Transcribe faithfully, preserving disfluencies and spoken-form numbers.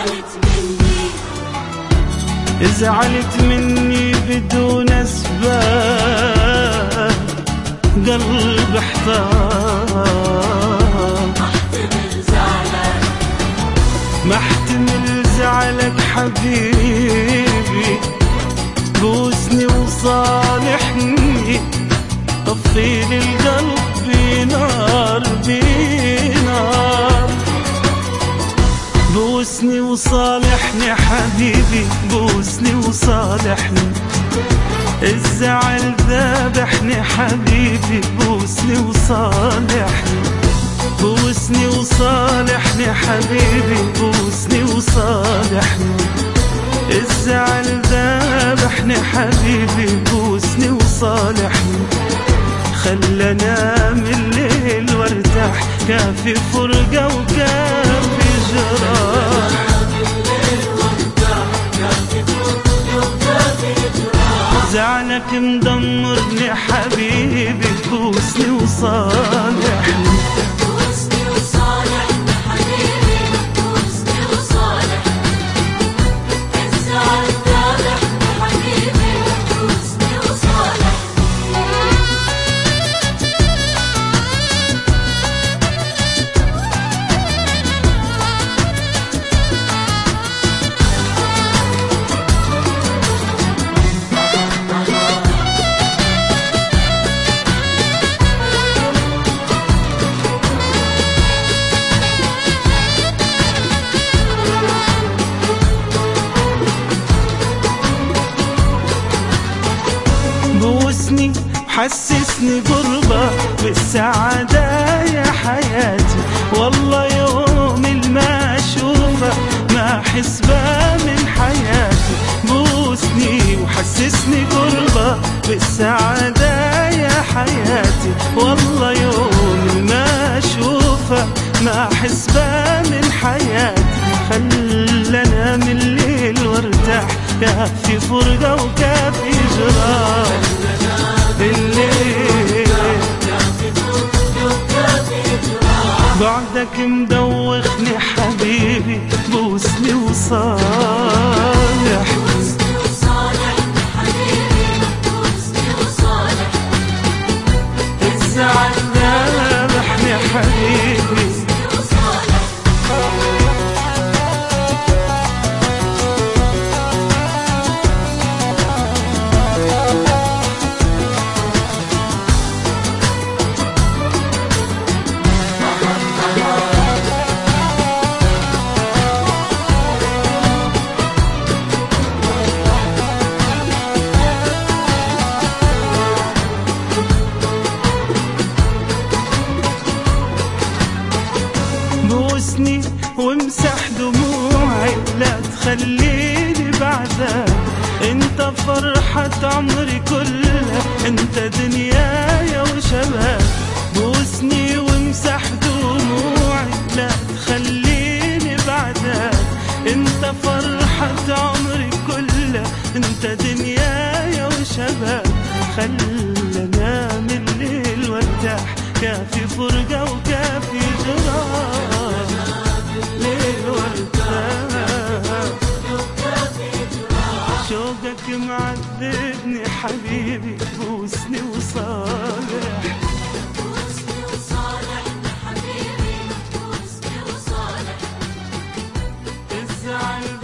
زعلت مني بدون أسباب، قلب احتار. ما احتمل زعلك حبيبي، بوسني وصالحني، طفيلي القلب بنار بنار. بوسني وصالحني حبيبي، بوسني وصالحني، الزعل ذابحني حبيبي، بوسني وصالحني. بوسني وصالحني حبيبي، بوسني وصالحني، الزعل ذابحني حبيبي، بوسني وصالحني. خلنا انام الليل وارتاح، كافي فرقة وكافي جراح. زعلك مدمرني حبيبي، بوسني وصالحني. بوسني وصالحني حبيبي، بوسني وصالحني، الزعل ذابحني حبيبي، بوسني وصالحني. بوسني حسسني قربة بالسعادة يا حياتي، والله يوم ما اشوفه ما احس بها من حياتي. بوسني وحسسني قربة بالسعادة يا حياتي، والله يوم ما اشوفه ما احس بها من حياتي. خلنا من الليل وارتاح، كافي فرقة وكافي جراح. الليل بعدك مدوخني حبيبي، بوسني وصالحني. بوسني وصالحني حبيبي، بوسني وصالحني، الزعل ذابحني حبيبي. بوسني وامسح دموعي، لا تخليني بعدك، انت فرحة عمري كلها، انت دنياي وشباب. بوسني وامسح دموعي، لا تخليني بعدك، انت فرحة عمري كلها، انت دنياي وشباب. خلنا من الليل وارتاح، كافي فرقة وكافي جراح. ليل وارتاح، شوقك معذبني حبيبي، بوسني وصالحني. بوسني وصالحني حبيبي، بوسني وصالحني، الزعل